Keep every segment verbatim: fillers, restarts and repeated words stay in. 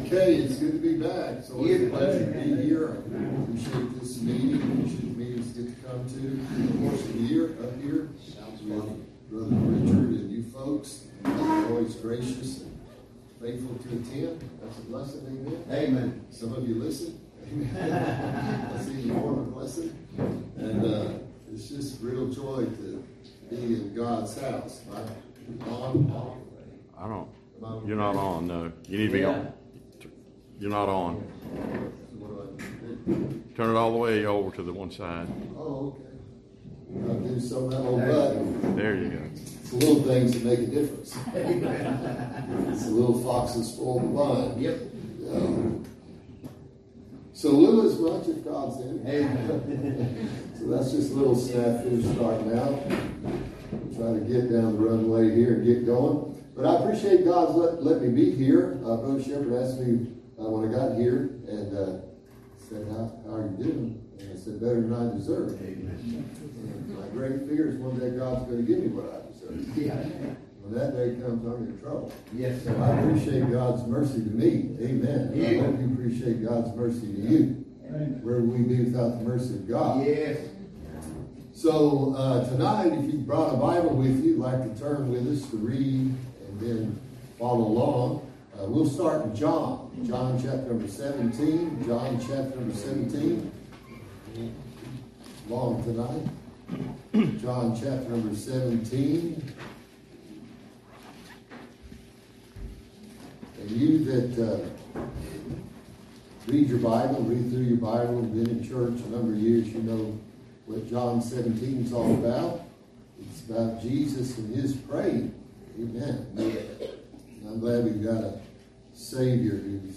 Okay, it's good to be back. It's always a pleasure to be here. I appreciate this meeting. I appreciate the meetings get to come to the course of the year up here. Sounds with Brother Richard and you folks. You're always gracious and faithful to attend. That's a blessing, amen. Amen. Some of you listen. Amen. I see you more of a blessing. And uh, it's just real joy to be in God's house. Right? On, I don't. You're not on, no. You need to be yeah. on. You're not on. Turn it all the way over to the one side. Oh, okay. I'll do some of that old button. There you go. It's the little things that make a difference. It's the little foxes spoil the vine. Yep. Um, so little is much if God's in it. So that's just a little snafu starting out. Try to get down the runway here and get going. But I appreciate God's let, let me be here. Uh, Brother Shepherd asked me uh, when I got here and uh, said, how, how are you doing? And I said, better than I deserve. Amen. And my great fear is one day God's going to give me what I deserve. Yeah. When that day comes, I'm in trouble. Yes, sir. So I appreciate God's mercy to me. Amen. Yeah. I hope you appreciate God's mercy to you. Amen. Where would we be without the mercy of God? Yes. So uh, tonight, if you brought a Bible with you, like to turn with us to read and then follow along. Uh, we'll start in John. John chapter number seventeen. John chapter number seventeen. Long tonight. John chapter number seventeen. And you that uh, read your Bible, read through your Bible, been in church a number of years, you know what John seventeen is all about. It's about Jesus and his praying. Amen. And I'm glad we've got a Savior who's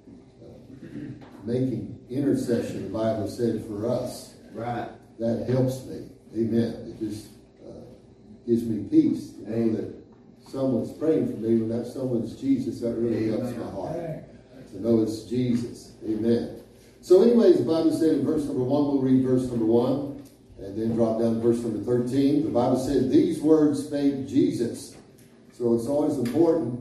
uh, making intercession, the Bible said, for us. Right. That helps me. Amen. It just uh, gives me peace to know Amen. That someone's praying for me. When that someone's Jesus, that really Amen. Helps my heart. To know it's Jesus. Amen. So anyways, the Bible said in verse number one, we'll read verse number one, and then drop down to verse number thirteen. The Bible said, these words spake Jesus. So it's always important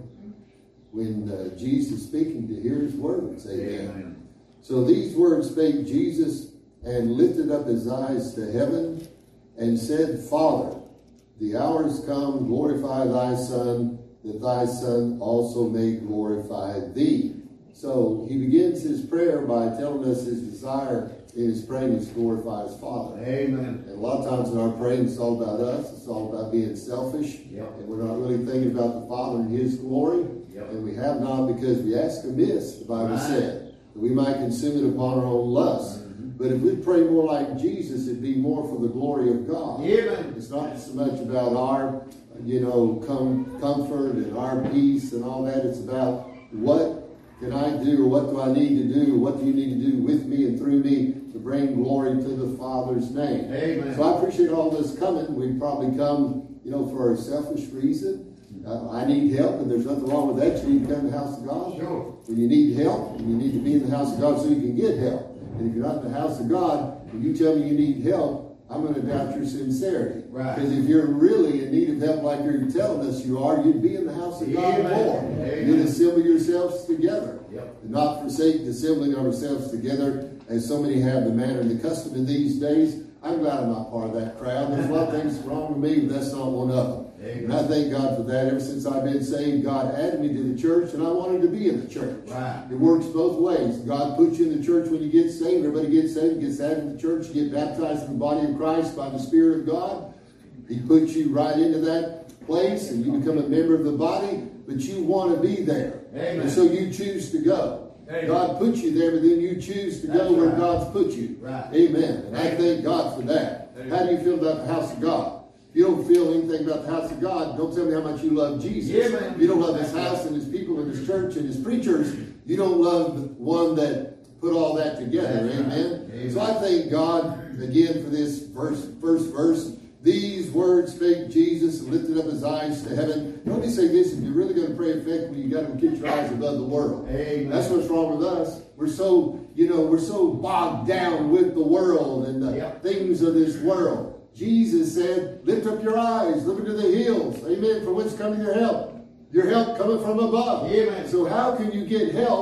when uh, Jesus is speaking to hear his words. Amen. Amen. So these words spake Jesus and lifted up his eyes to heaven and said, Father, the hour is come, glorify thy Son, that thy Son also may glorify thee. So he begins his prayer by telling us his desire in his praying is to glorify his Father. Amen. And a lot of times in our praying, it's all about us. It's all about being selfish. Yep. And we're not really thinking about the Father and his glory. Yep. And we have not because we ask amiss, the Bible right. said. That we might consume it upon our own lust. Mm-hmm. But if we pray more like Jesus, it'd be more for the glory of God. Amen. It's not so much about our, you know, com- comfort and our peace and all that. It's about what can I do, or what do I need to do, or what do you need to do with me and through me to bring glory to the Father's name. Amen. So I appreciate all this coming. We probably come, you know, for a selfish reason. Uh, I need help, and there's nothing wrong with that. You need to come to the house of God. Sure. When you need help, and you need to be in the house of God so you can get help. And if you're not in the house of God, and you tell me you need help, I'm going to doubt your sincerity. Right. Because if you're really in need of help like you're telling us you are, you'd be in the house of God Amen. More. Amen. You'd assemble yourselves together. Yep. And not forsake the assembling ourselves together, as so many have the manner and the custom in these days. I'm glad I'm not part of that crowd. There's a lot of things wrong with me, but that's not one of them. Amen. And I thank God for that. Ever since I've been saved, God added me to the church, and I wanted to be in the church. Right. It works both ways. God puts you in the church when you get saved. Everybody gets saved, gets added to the church, you get baptized in the body of Christ by the Spirit of God. He puts you right into that place, and you become a member of the body, but you want to be there. Amen. And so you choose to go. Amen. God puts you there, but then you choose to That's go where right. God's put you. Right. Amen. And Amen. I thank God for that. Amen. How do you feel about the house of God? If you don't feel anything about the house of God, don't tell me how much you love Jesus. Yeah, if you don't love his house and his people and his church and his preachers, you don't love the one that put all that together. Amen. Amen. So I thank God again for this first, first verse. These words spake Jesus and lifted up his eyes to heaven. Let me say this, if you're really going to pray effectively, you got to get your eyes above the world. Amen. That's what's wrong with us. We're so, you know, we're so bogged down with the world and the yep. things of this world. Jesus said, lift up your eyes, look into the hills. Amen. From whence coming your help? Your help coming from above. Amen. So how can you get help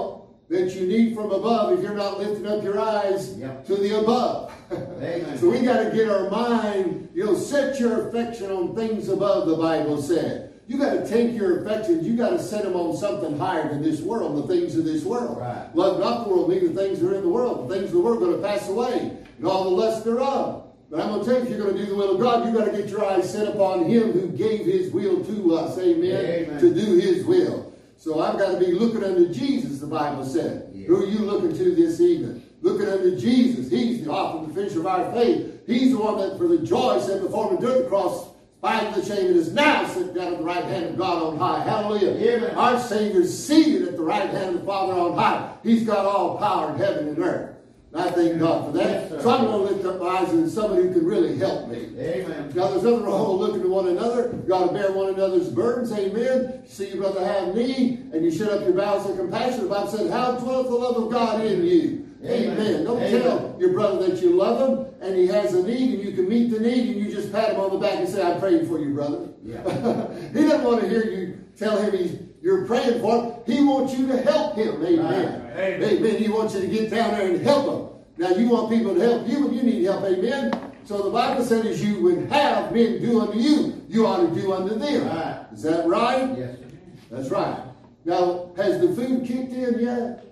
that you need from above if you're not lifting up your eyes Yep. to the above. Amen. So we got to get our mind, you know, set your affection on things above, the Bible said. You got to take your affections, you got to set them on something higher than this world, the things of this world. Right. Love not the world, neither the things that are in the world. The things of the world are going to pass away, and all the lust thereof. But I'm going to tell you, if you're going to do the will of God, you got to get your eyes set upon Him who gave His will to us, amen, Amen. to do His will. So I've got to be looking unto Jesus, the Bible said. Yeah. Who are you looking to this evening? Looking unto Jesus. He's the author and the finisher of our faith. He's the one that for the joy set before him endured the cross, spite the shame, and is now sitting down at the right hand of God on high. Hallelujah. Amen. Our Savior is seated at the right hand of the Father on high. He's got all power in heaven and earth. And I thank God for that. Yes, sir. So I'm going to lift up my eyes to somebody who can really help me. Amen. Now, there's nothing wrong with looking to one another. You ought to bear one another's burdens. Amen. You see your brother have need, and you shut up your bowels of compassion. The Bible said, how dwelleth the love of God in you? Amen. Amen. Don't Amen. tell your brother that you love him, and he has a need, and you can meet the need, and you just pat him on the back and say, I prayed for you, brother. Yeah. He doesn't want to hear you tell him he's, you're praying for him. He wants you to help him. Amen. Right. Amen. Amen. He wants you to get down there and help him. Now, you want people to help you when you need help. Amen. So the Bible said, as you would have men do unto you, you ought to do unto them. Right. Is that right? Yes, sir. That's right. Now, has the food kicked in yet?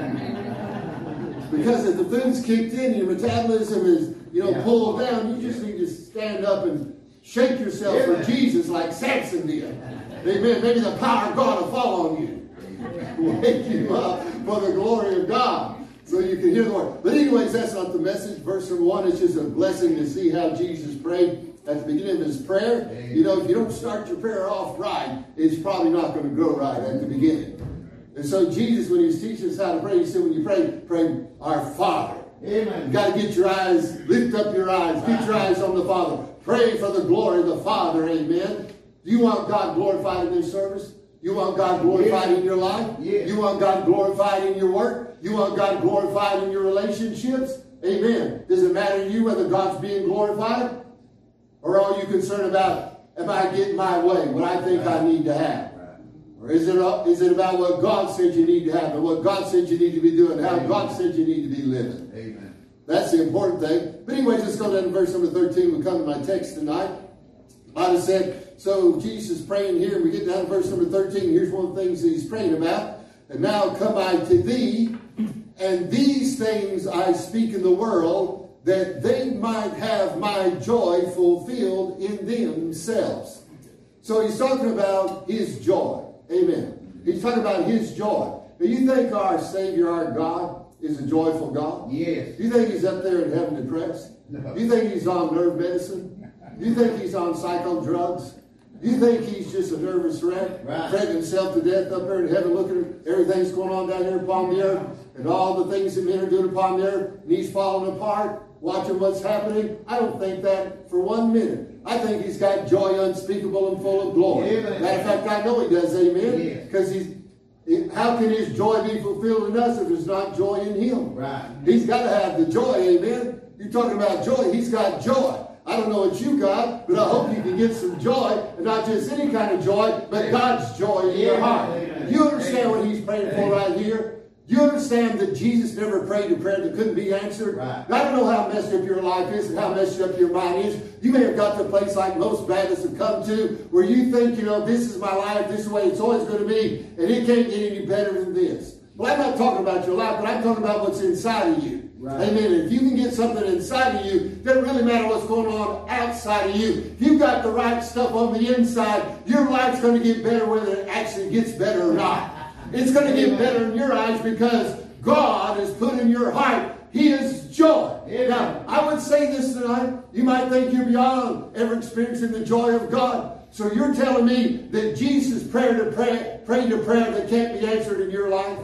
Because if the food's kicked in, your metabolism is, you know, Yeah. pulled down, you just need to stand up and shake yourself Amen. for Jesus like Samson did. Amen. Maybe the power of God will fall on you. Wake you up for the glory of God. So you can hear the word. But anyways, that's not the message. Verse number one, it's just a blessing to see how Jesus prayed at the beginning of his prayer. Amen. You know, if you don't start your prayer off right, it's probably not going to go right at the beginning. And so Jesus, when he was teaching us how to pray, he said, when you pray, pray our Father. Amen. You got to get your eyes, lift up your eyes, get your eyes on the Father. Pray for the glory of the Father, amen. Do you want God glorified in this service? You want God glorified Yes. in your life? Yes. You want God glorified in your work? You want God glorified in your relationships? Amen. Does it matter to you whether God's being glorified? Or are you concerned about, am I getting my way, what I think I need to have? Or is it, is it about what God said you need to have and what God said you need to be doing, how Amen. God said you need to be living? Amen. That's the important thing. But anyways, let's go down to verse number thirteen. We come to my text tonight. I just said, so Jesus is praying here, and we get down to verse number thirteen. Here's one of the things that he's praying about. And now come I to thee, and these things I speak in the world, that they might have my joy fulfilled in themselves. So he's talking about his joy. Amen. He's talking about his joy. Do you think our Savior, our God, is a joyful God? Yes. Do you think he's up there in heaven depressed? No. Do you think he's on nerve medicine? Do you think he's on psycho drugs? Do you think he's just a nervous wreck, Right. fretting himself to death up there in heaven, looking at everything's going on down here upon the earth, and all the things that men are doing upon the earth, and he's falling apart, watching what's happening? I don't think that for one minute. I think he's got joy unspeakable and full of glory. Amen. Matter of fact, I know he does, amen? Yes. Because he's, it- how can his joy be fulfilled in us if there's not joy in him? Right. He's got to have the joy, amen? You're talking about joy. He's got joy. I don't know what you got, but I hope you can get some joy, and not just any kind of joy, but God's joy in your heart. Amen. You understand what he's praying for right here? You understand that Jesus never prayed a prayer that couldn't be answered? Right. Now, I don't know how messed up your life is and how messed up your mind is. You may have got to a place like most Baptists have come to where you think, you know, this is my life, this is the way it's always going to be, and it can't get any better than this. Well, I'm not talking about your life, but I'm talking about what's inside of you. Right. Amen. If you can get something inside of you, it doesn't really matter what's going on outside of you. If you've got the right stuff on the inside, your life's going to get better whether it actually gets better or not. It's going to get better in your eyes because God has put in your heart His joy. Amen. Now, I would say this tonight. You might think you're beyond ever experiencing the joy of God. So you're telling me that Jesus prayed a prayer, prayed a prayer that can't be answered in your life?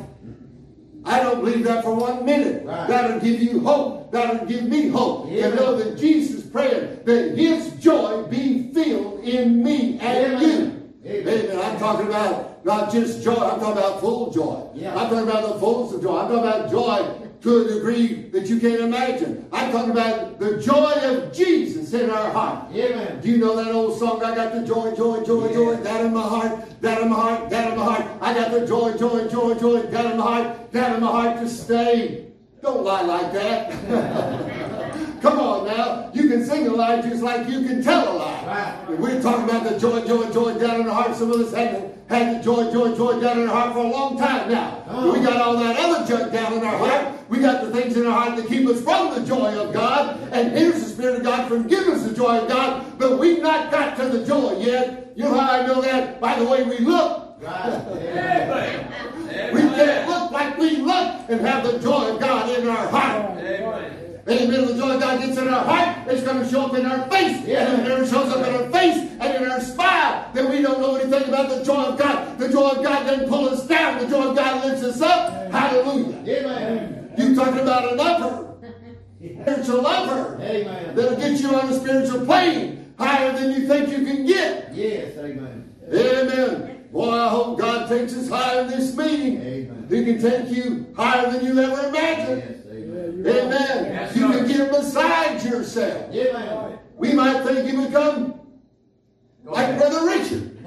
I don't believe that for one minute. Right. That'll give you hope. That'll give me hope. Amen. To know that Jesus prayed that His joy be filled in me and Amen. you. Amen. Amen. I'm talking about not just joy. I'm talking about full joy. Yeah. I'm talking about the fullness of joy. I'm talking about joy to a degree that you can't imagine. I'm talking about the joy of Jesus in our heart. Amen. Do you know that old song, I got the joy, joy, joy, joy, that in my heart, that in my heart, that in my heart. I got the joy, joy, joy, joy, that in my heart, that in my heart to stay. Don't lie like that. Come on now. You can sing a lie just like you can tell a lie. Right. We're talking about the joy, joy, joy down in the heart. Some of us had, had the joy, joy, joy down in our heart for a long time now. Oh. We got all that other junk down in our heart. We got the things in our heart that keep us from the joy of God. And here's the Spirit of God from giving us the joy of God. But we've not got to the joy yet. You know how I know that? By the way we look. Right. We can't look like we look and have the joy of God in our heart. Amen. Amen. The joy of God gets in our heart, it's going to show up in our face. Yeah. And if it never shows up in our face and in our smile, then we don't know anything about the joy of God. The joy of God doesn't pull us down. The joy of God lifts us up. Amen. Hallelujah. Amen. You're talking about a lover. Spiritual lover. Amen. That'll get you on a spiritual plane higher than you think you can get. Yes. Amen. Amen. Boy, I hope God takes us higher in this meeting. Amen. He can take you higher than you ever imagined. Yes. Amen. Amen. Yes, you can get beside yourself. Amen. We might think you become like Brother Richard.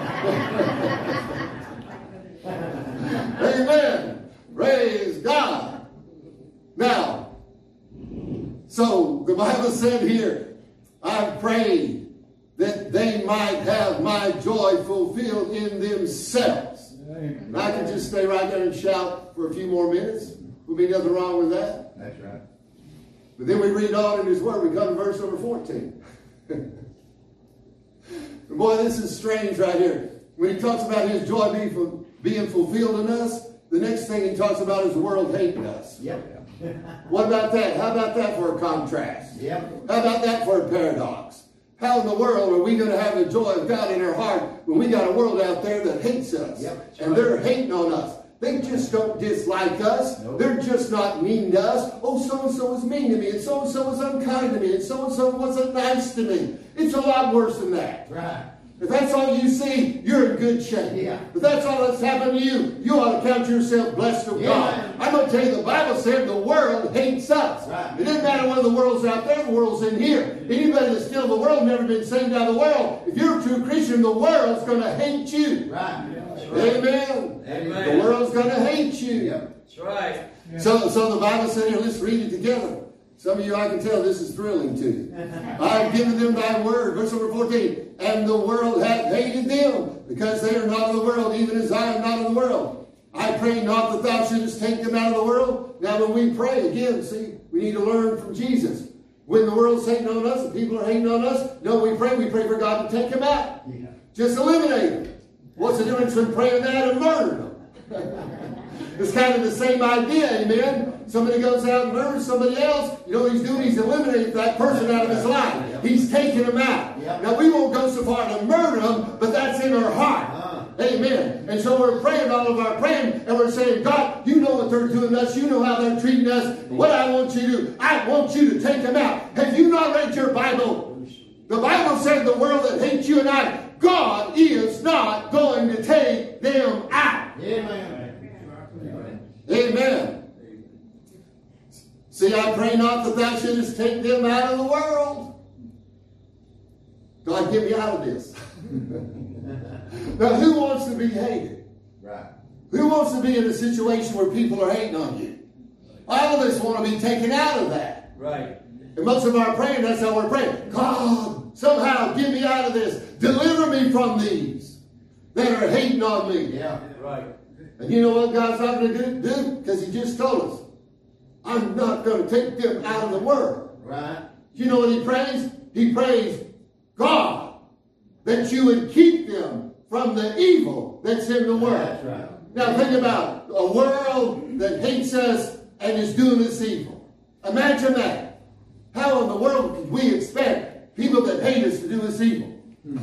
Amen. Praise God. Now, so the Bible said here, I prayed that they might have my joy fulfilled in themselves. Amen. And I can just stay right there and shout for a few more minutes. Will be nothing wrong with that. That's right. But then we read on in His Word. We come to verse number fourteen. Boy, this is strange right here. When He talks about His joy being, being fulfilled in us, the next thing He talks about is the world hating us. Yep. What about that? How about that for a contrast? Yep. How about that for a paradox? How in the world are we going to have the joy of God in our heart when we got a world out there that hates us? Yep, and they're hating on us. They just don't dislike us. Nope. They're just not mean to us. Oh, so-and-so was mean to me, and so-and-so was unkind to me, and so-and-so wasn't nice to me. It's a lot worse than that. Right. If that's all you see, you're in good shape. Yeah. If that's all that's happened to you, you ought to count yourself blessed of yeah. God. I'm going to tell you, the Bible said the world hates us. Right. It doesn't matter whether the world's out there, the world's in here. Anybody that's still in the world, never been saved out of the world. If you're a true Christian, the world's going to hate you. Right. Right. Amen. Amen. The world's going to hate you. Yep. That's right. Yeah. So, so the Bible said here, let's read it together. Some of you, I can tell this is thrilling to you. I've given them thy word. Verse number fourteen. And the world hath hated them, because they are not of the world, even as I am not of the world. I pray not that thou shouldest take them out of the world. Now when we pray, again, see, we need to learn from Jesus. When the world's hating on us, the people are hating on us, no, we pray, we pray for God to take them out. Yeah. Just eliminate them. What's the difference between praying that and murdering them? It's kind of the same idea, amen? Somebody goes out and murders somebody else. You know what he's doing? He's eliminating that person out of his life. He's taking them out. Now, we won't go so far to murder them, but that's in our heart. Amen. And so we're praying all of our praying, and we're saying, God, you know what they're doing to us. You know how they're treating us. What I want you to do, I want you to take them out. Have you not read your Bible? The Bible said the world that hates you and I, God is not going to take them out. Amen. Amen. See, I pray not that thou shouldest take them out of the world. God, get me out of this. Now, who wants to be hated? Right. Who wants to be in a situation where people are hating on you? All of us want to be taken out of that. Right. And most of our praying, that's how we're praying. God, somehow get me out of this. Deliver me from these that are hating on me. Yeah. Right. And you know what God's not going to do? Because He just told us, I'm not going to take them out of the world. Right. You know what He prays? He prays, God, that you would keep them from the evil that's in the world. That's right. Now think about a world that hates us and is doing us evil. Imagine that. How in the world could we expect people that hate us to do us evil?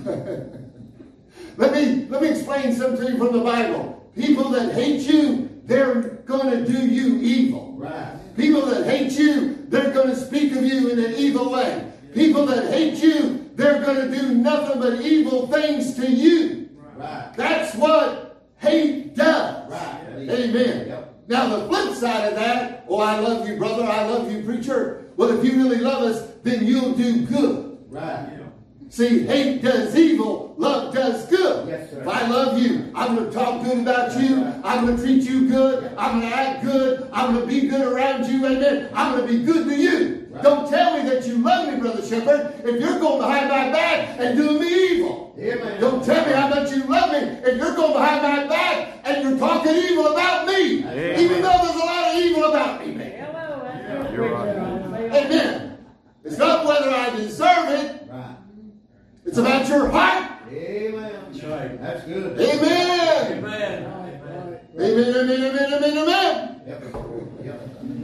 let me let me explain something to you from the Bible. People that hate you, they're going to do you evil. Right. People that hate you, they're going to speak of you in an evil way. People that hate you, they're going to do nothing but evil things to you. Right. That's what hate does. Right. Amen. Amen. Yep. Now the flip side of that, oh, I love you, brother, I love you, preacher. Well, if you really love us, then you'll do good. Right. See, hate does evil, love does good. Yes, sir. If I love you, I'm going to talk good about you. I'm going to treat you good. I'm going to act good. I'm going to be good around you. Amen. I'm going to be good to you. Right. Don't tell me that you love me, Brother Shepherd, if you're going behind my back and doing me evil. Amen. Don't tell me how much you love me if you're going behind my back and you're talking evil about me. Amen. Even though there's a lot of evil about me, man. Yeah, you're right. Amen. It's not whether I deserve it. Right. It's about your heart. Amen. That's right. That's good. Amen. Amen. Amen, amen, amen, amen, amen. Yep. Yep.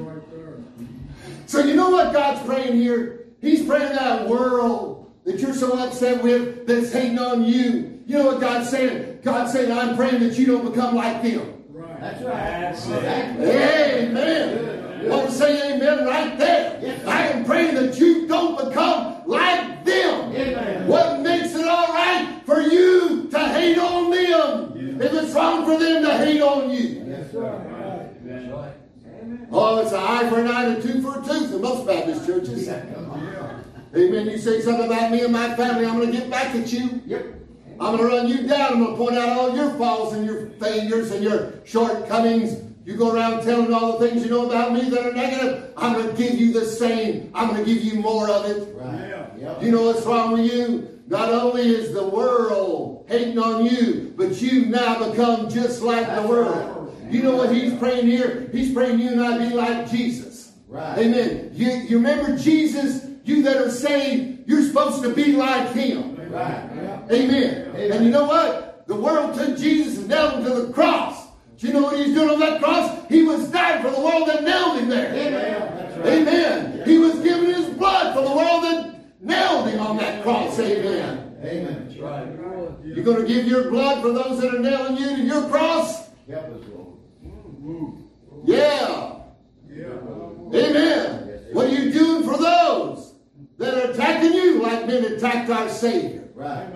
So you know what God's praying here? He's praying that world that you're so upset with that's hating on you. You know what God's saying? God's saying, I'm praying that you don't become like them. Right. That's right. That's exactly. Amen. I want to say amen right there. Yes, I am praying that you don't become like them. Amen. What makes it all right for you to hate on them? Yes. If it's wrong for them to hate on you. Yes, right. That's right. Oh, it's an eye for an eye and a tooth for a tooth in most Baptist churches. Amen. You say something about me and my family, I'm going to get back at you. Yep. I'm going to run you down. I'm going to point out all your faults and your failures and your shortcomings. You go around telling all the things you know about me that are negative. I'm going to give you the same. I'm going to give you more of it. Right. Yep. You know what's wrong with you? Not only is the world hating on you, but you now become just like That's the world. Right. You know what he's praying here? He's praying you and I be like Jesus. Right. Amen. You, you remember Jesus? You that are saved, you're supposed to be like him. Right. Amen. Amen. And you know what? The world took Jesus and nailed him to the cross. Do you know what he's doing on that cross? He was dying for the world that nailed him there. Amen. Right. Amen. He was giving his blood for the world that nailed him on that cross. Amen. Amen. That's right. You're going to give your blood for those that are nailing you to your cross? Help us, Lord. Yeah. Yeah. Amen. What are you doing for those that are attacking you like men attacked our Savior? Right.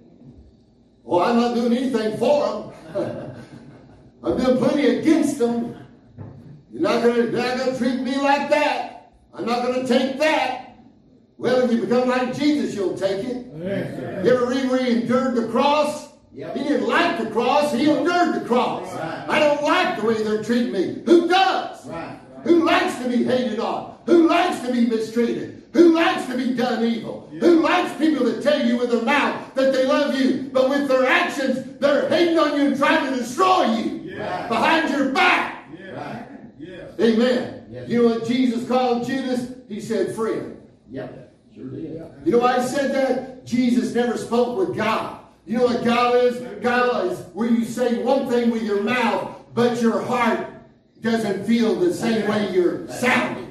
Oh, I'm not doing anything for them. I'm doing plenty against them. You're not going to treat me like that. I'm not going to take that. Well, if you become like Jesus, you'll take it. Yes, you ever read where he endured the cross? Yep. He didn't like the cross. He endured the cross. Right. I don't like the way they're treating me. Who does? Right. Who likes to be hated on? Who likes to be mistreated? Who likes to be done evil? Yeah. Who likes people that tell you with their mouth that they love you, but with their actions, they're hating on you and trying to destroy you yeah. behind your back? Yeah. Right. Yes. Amen. Yes. You know what Jesus called Judas? He said, friend. Yep. Sure did. Yeah. You know why he said that? Jesus never spoke with God. You know what God is? God is where you say one thing with your mouth, but your heart doesn't feel the same way you're sounding.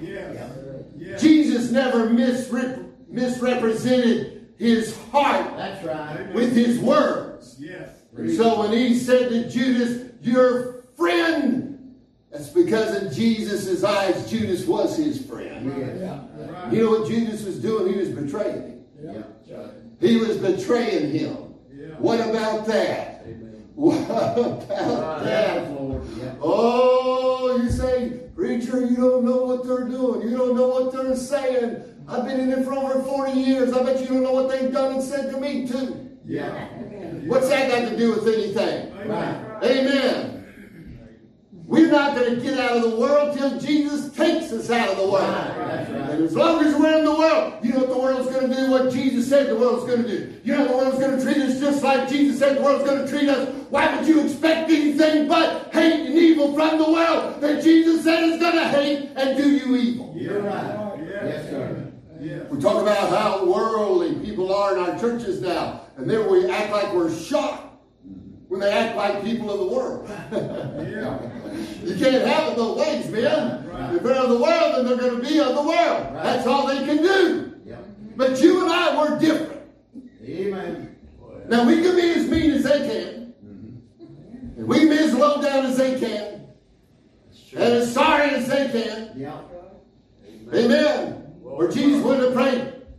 Jesus never misrep- misrepresented his heart That's right. with his words. Yes. So when he said to Judas, your friend, that's because in Jesus' eyes, Judas was his friend. Yeah. Yeah. You know what Judas was doing? He was betraying him. Yeah. He was betraying him. Yeah. What about that? Amen. What about right. that? Yeah. Oh, you say, preacher, you don't know what they're doing. You don't know what they're saying. I've been in it for over forty years. I bet you don't know what they've done and said to me, too. Yeah. What's that got to do with anything? Right. Amen. We're not going to get out of the world till Jesus takes us out of the world. Right. That's right. And as long as we're in the world, you know what the world's going to do? What Jesus said the world's going to do. You know the world's going to treat us just like Jesus said the world's going to treat us. Why would you expect anything but hate and evil from the world that Jesus said is going to hate and do you evil? You're right. Yes, sir. Yes. We talk about how worldly people are in our churches now. And then we act like we're shocked when they act like people of the world. Yeah. You can't have it both ways, man. Right. If they're of the world, then they're going to be of the world. Right. That's all they can do. Yep. But you and I, we're different. Amen. Now, we can be as mean as they can. Mm-hmm. And we can be as low down as they can. And as sorry as they can. Yeah. Amen. Amen. Or Jesus would have prayed.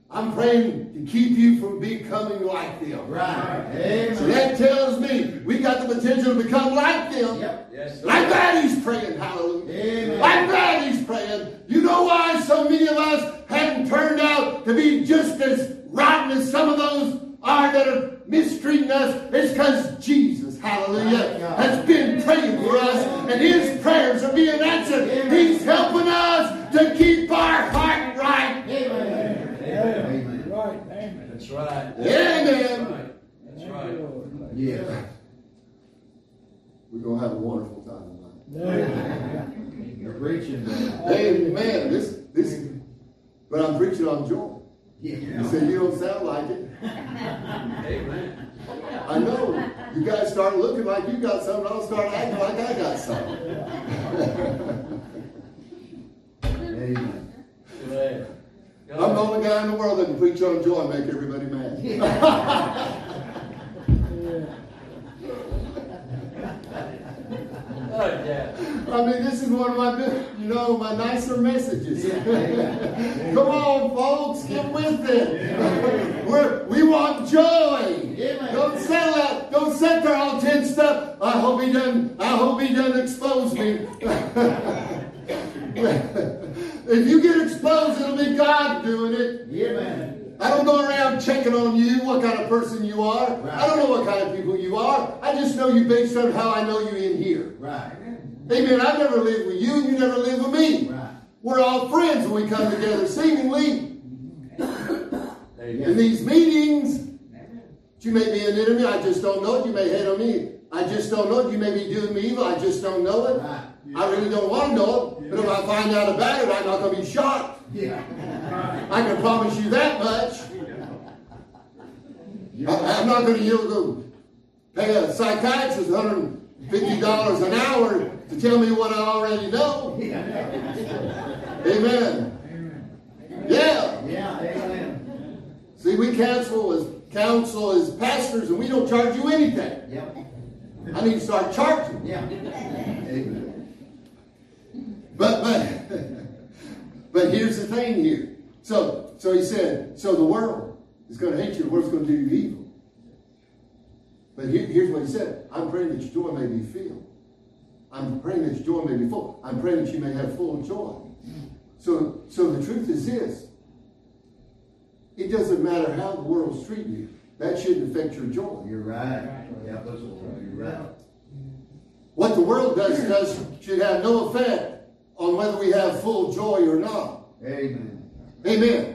I'm praying to keep you from becoming like them. Right. Amen. So that tells me we got the potential to become like them. Yep. Yes, sir. I'm glad he's praying. Hallelujah. Amen. I'm glad he's praying. You know why so many of us haven't turned out to be just as rotten as some of those are that are mistreating us? It's because Jesus, hallelujah, has been praying for us, and his prayers are being answered. Amen. He's helping us to keep our heart right. Amen. Amen. Right, amen. That's right. Amen. That's right. Yeah. We're going to have a wonderful time tonight. You're preaching, man. Amen. This, this, but I'm preaching on joy. Yeah. You say you don't sound like it. Amen. I know. You guys start looking like you got something. I'll start acting like I got something. Amen. Amen. I'm the only guy in the world that can preach on joy and make everybody mad. Oh, yeah. I mean, this is one of my, you know, my nicer messages. Come on, folks, get with it. We're, we want joy. Don't settle out. Don't sit there all tensed up. I hope he doesn't. I hope he doesn't expose me. If you get exposed, it'll be God doing it. Amen. I don't go around checking on you, what kind of person you are. Right. I don't know what kind of people you are. I just know you based on how I know you in here. Right. Amen. I've never lived with you, and you never lived with me. Right. We're all friends when we come together, seemingly. Amen. In these meetings, you may be an enemy. I just don't know it. You may hate on me. I just don't know it. You may be doing me evil. I just don't know it. Right. I really don't want to know it. But if I find out about it, I'm not going to be shocked. Yeah. I can promise you that much. I, I'm not going to yield to pay a psychiatrist one hundred fifty dollars an hour to tell me what I already know. Amen. Yeah. Yeah. Amen. See, we counsel as counsel as pastors, and we don't charge you anything. Yep. I need to start charging. Yeah. Amen. But but but here's the thing here. So so he said, so the world is going to hate you. The world's going to do you evil. But here, here's what he said. I'm praying that your joy may be filled. I'm praying that your joy may be full. I'm praying that you may have full joy. So so the truth is this. It doesn't matter how the world's treating you. That shouldn't affect your joy. You're right. Yeah, you're right. What the world does does should have no effect on whether we have full joy or not. Amen. Amen.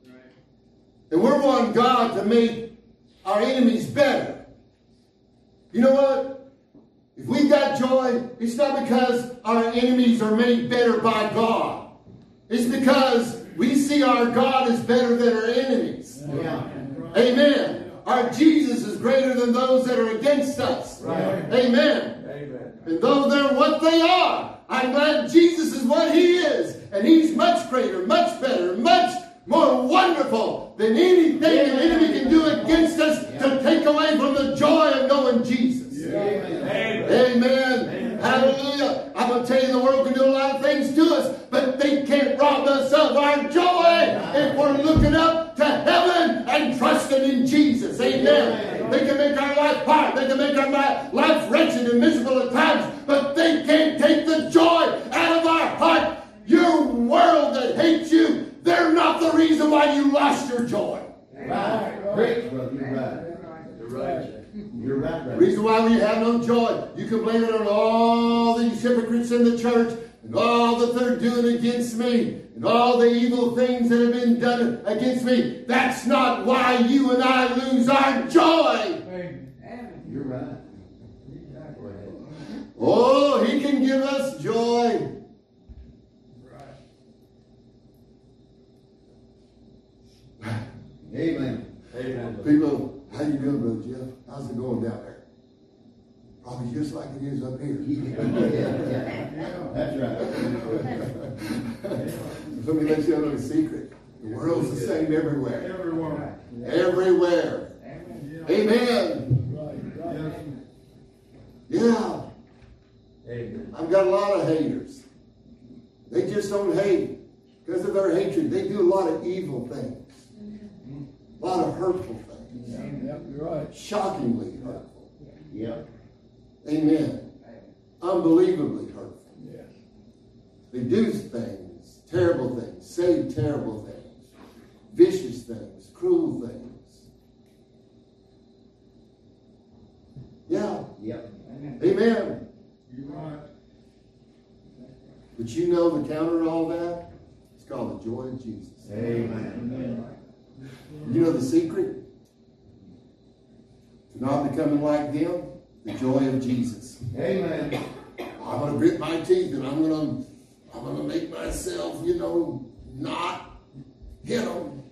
And we're wanting God to make our enemies better. You know what? If we got joy, it's not because our enemies are made better by God. It's because we see our God as better than our enemies. Yeah. Amen. Our Jesus is greater than those that are against us. Right. Amen. Amen. And though they're what they are, I'm glad Jesus is what he is. And he's much greater, much better, much more wonderful than anything an enemy can do against us to take away from the joy of knowing Jesus. Amen. Amen. Amen. Hallelujah. I'm going to tell you, the world can do a lot of things to us, but they can't rob us of our joy if we're looking up to heaven and trusting in Jesus. Amen. They can make our life hard. They can make our life wretched and miserable at times, but they can't take the joy out of our heart. Your world that hates you, they're not the reason why you lost your joy. Right. Great, brother. You're right. You're right. You're right, brother. Reason why we have no joy. You can blame it on all these hypocrites in the church and all that they're doing against me and all the evil things that have been done against me. That's not why you and I lose our joy. You're right. Oh, he can give us joy. Amen. Amen. People, how you doing, Brother Jeff? How's it going down there? Probably just like it is up here. Yeah, yeah. That's right. Let me let you know a secret. The world's the same everywhere. Everyone. Everywhere. Amen. Right, Yeah. Amen. I've got a lot of haters. They just don't hate because of their hatred. They do a lot of evil things. A lot of hurtful things. Yep, you're right. Shockingly hurtful. Yep. Amen. Unbelievably hurtful. Yes. They do things, terrible things, say terrible things, vicious things, cruel things. Yeah. Yep. Amen. You're right. But you know the counter to all that? It's called the joy of Jesus. Amen. You know the secret? To not becoming like them? The joy of Jesus. Amen. I'm going to grit my teeth and I'm going to I'm going to make myself, you know, not hit them.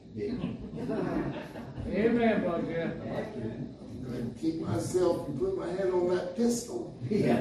Amen, Buckhead. I'm going to keep myself and put my head on that pistol. Yeah.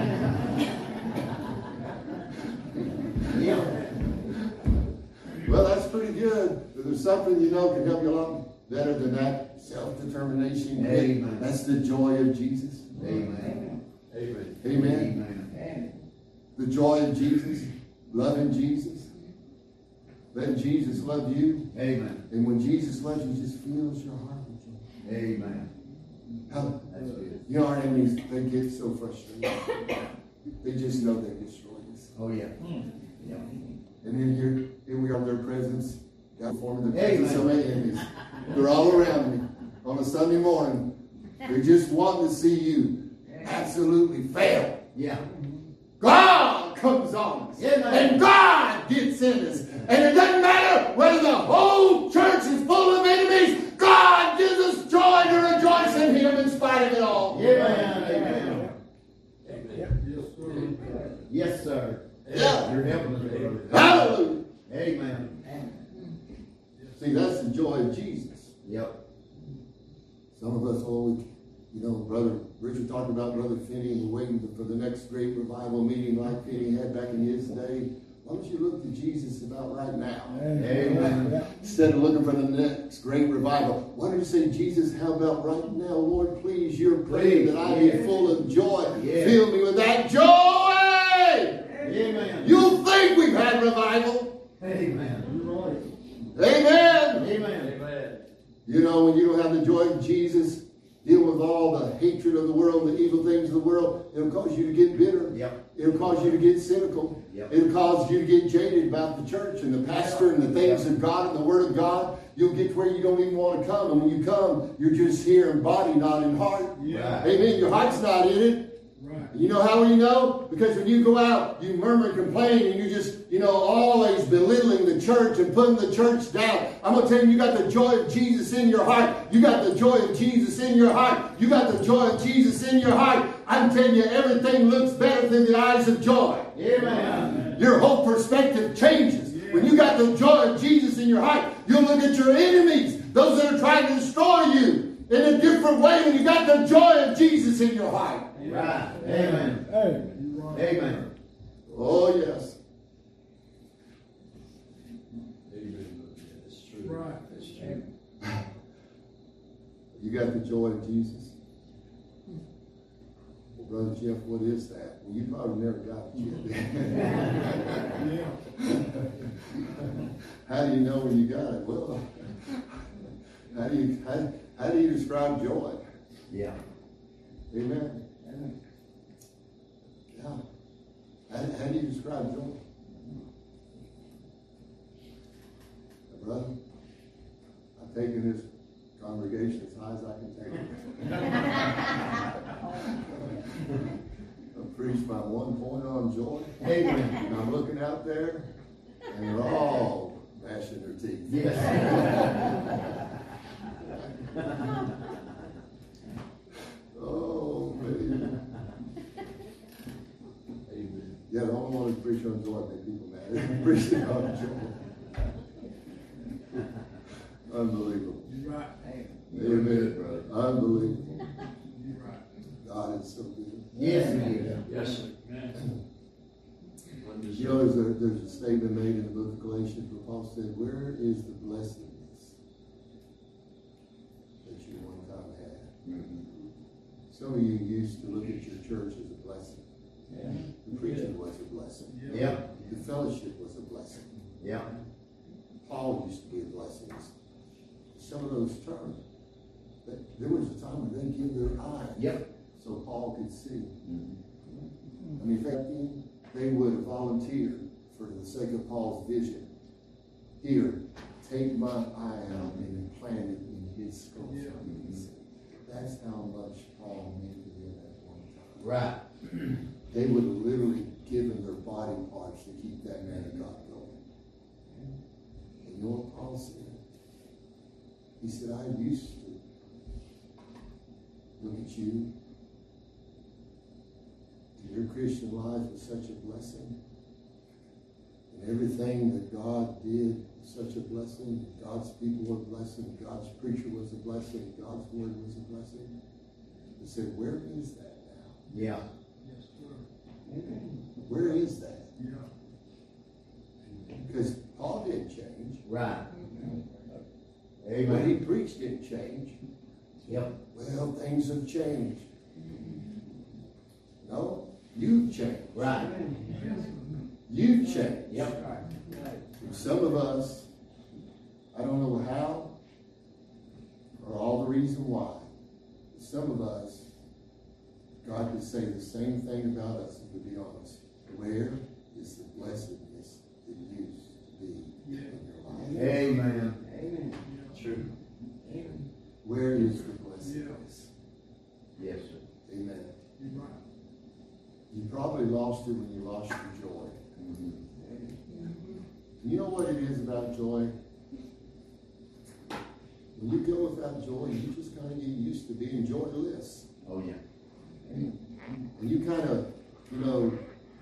Yeah. Well, that's pretty good. But there's something you know can help you a lot better than that self-determination. Amen. That's the joy of Jesus. Amen. Amen. Amen. Amen. The joy of Jesus. Loving Jesus. Letting Jesus love you. Amen. And when Jesus loves you, it just fills your heart with joy. Amen. How, That's good. you know, our enemies, they get so frustrated. They just know they destroy us. Oh, yeah. Yeah. And then here, here we are in their presence. God forming the presence Amen. of my enemies. They're all around me on a Sunday morning. They just want to see you absolutely fail. Yeah. God comes on us. Amen. And God gets in us. And it doesn't matter whether the whole church is full of enemies. God gives us joy to rejoice in Him in spite of it all. Amen. Amen. Amen. Yes, sir. Yeah. You're helping us, brother. Hallelujah. Amen. See, that's the joy of Jesus. Yep. Some of us, oh, you know, Brother Richard talked about Brother Finney and we're waiting for the next great revival meeting like Finney had back in his day. Why don't you look to Jesus about right now? Amen. Instead of looking for the next great revival, why don't you say, Jesus, how about right now, Lord, please, you're praying that I Yeah. be full of joy. Yeah. Fill me with that joy. Amen. You'll think we've had revival. Amen. Amen. Amen. Amen. You know, when you don't have the joy of Jesus, deal with all the hatred of the world, the evil things of the world, it'll cause you to get bitter. Yep. It'll cause you to get cynical. Yep. It'll cause you to get jaded about the church and the pastor and the things of God and the Word of God. You'll get to where you don't even want to come. And when you come, you're just here in body, not in heart. Yeah. Amen. Your heart's not in it. Right. You know how you know? Because when you go out, you murmur and complain, and you just, you know, always belittling the church and putting the church down. I'm going to tell you, you got the joy of Jesus in your heart. You got the joy of Jesus in your heart. You got the joy of Jesus in your heart. I'm telling you, everything looks better through the eyes of joy. Amen. Your whole perspective changes. When you got the joy of Jesus in your heart, you'll look at your enemies, those that are trying to destroy you, in a different way when you got the joy of Jesus in your heart. Right. Amen. Hey. Amen. Oh, yes. That's true. Right. That's true. You got the joy of Jesus? Well, Brother Jeff, what is that? Well, you probably never got it yet. Yeah. How do you know when you got it? Well, how do you how, how do you describe joy? Yeah. Amen. Yeah. How, how do you describe joy? Brother, I've taken this congregation as high as I can take it. I've preached my one point on joy. Amen. And I'm looking out there, and they're all gnashing their teeth. Yes. Oh, man. Yeah, the only one who preach on joy make people mad. Preaching on joy. Unbelievable. You're right. Amen. brother. Unbelievable. You're right. God is so good. Yes, he is. Yes, sir. You know, there's a, there's a statement made in the book of Galatians where Paul said, where is the blessedness that you one time had? Mm-hmm. Some of you used to look at your church as a blessing. Yeah. The preaching was a blessing. Yep. The fellowship was a blessing. Yep. Paul used to be a blessing. some of those turned. But there was a time when they gave their eye. Yep. So Paul could see. Mm-hmm. I mean, if they, they would have volunteered for the sake of Paul's vision. Here, take my eye out and implant it in his skull. Yeah. So he can see. That's how much Paul needed to them at one time. Right. They would have literally given their body parts to keep that man of God going. And you know what Paul said? He said, I used to look at you, and your Christian life was such a blessing. And everything that God did was such a blessing. God's people were a blessing. God's preacher was a blessing. God's word was a blessing. He said, where is that now? Yeah. Yes, sir. Where is that? Yeah. Because Paul didn't change. Right. What he Amen. preached didn't change. Yep. Well, things have changed. No, you've changed. Right. You've changed. Yep. And some of us, I don't know how or all the reason why, but some of us, God could say the same thing about us, to be honest. Where is the blessedness that used to be in your life? Amen. Amen. True. Amen. Where is the blessedness? Yes, sir. Amen. You're right. You probably lost it when you lost your joy. Mm-hmm. You know what it is about joy? When you go without joy, you just kind of get used to being joyless. Oh, yeah. And you kind of, you know,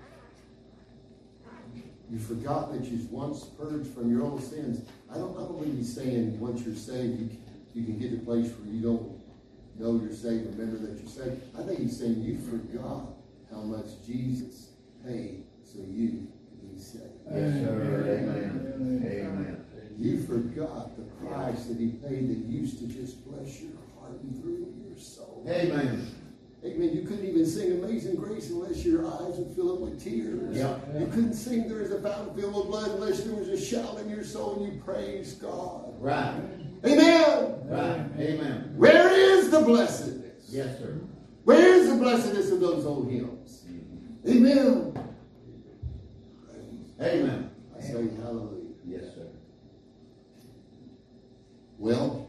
you forgot that you once purged from your old sins. I don't, I don't believe he's saying once you're saved, you, you can get to a place where you don't know you're saved, remember that you're saved. I think he's saying you forgot how much Jesus paid so you could be saved. Yes, sir. Amen. Amen. You forgot the price that he paid that used to just bless your heart and through your soul. Amen. Amen. You couldn't even sing Amazing Grace unless your eyes would fill up with tears. Yeah. You couldn't sing There Is a Fountain Filled with Blood unless there was a shout in your soul and you praised God. Right. Amen. Right. Amen. Where is the blessedness? Yes, sir. Where is the blessedness of those old hymns? Amen. Amen. I say hallelujah. Yes, sir. Well,